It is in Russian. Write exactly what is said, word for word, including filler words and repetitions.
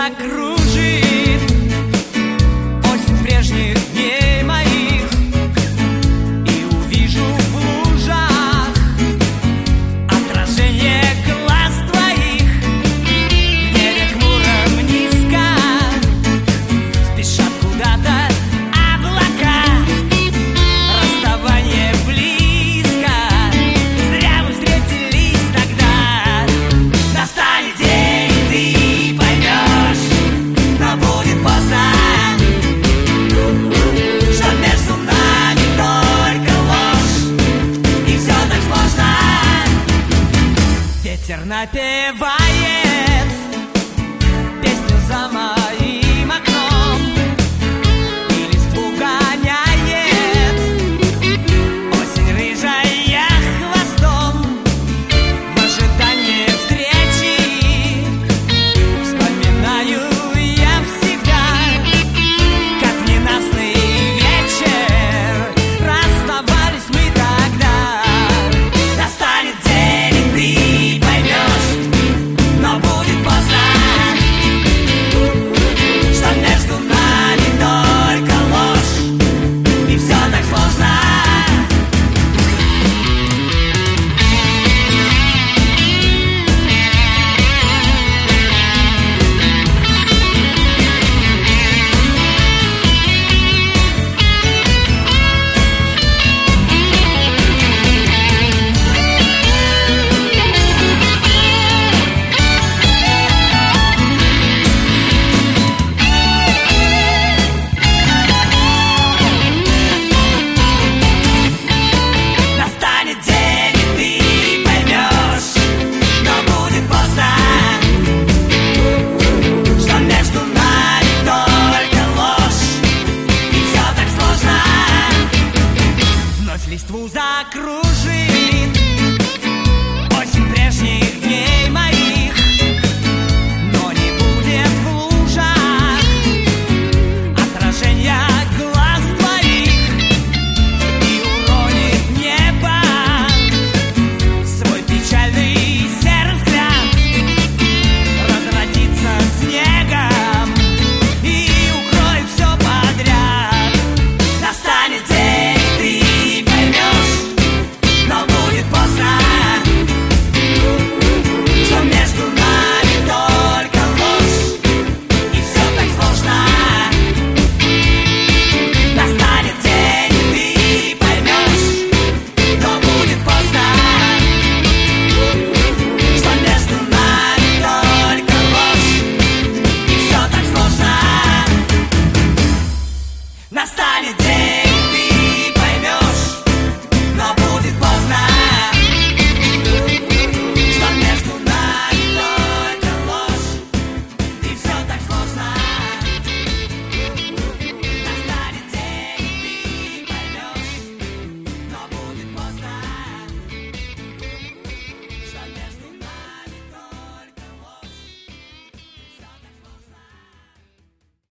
закружит осень прежних дней моих, и увижу в лужах отражение глаз твоих. В небе хмуром низко спешат куда-то облака. Расставание близко, зря мы встретились тогда. Настанет день, ты поймешь, но будет поздно, что между нами только ложь, и все так сложно. Ветер напевает